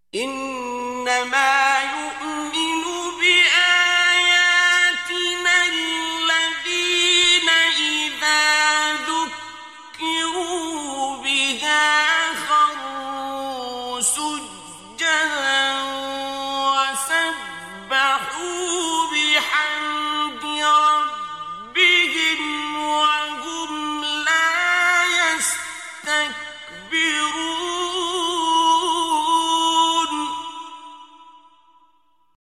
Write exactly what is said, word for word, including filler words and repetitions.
إنما يؤمن بآياتنا الذين إذا ذكروا بها خروا سجدا وسبحوا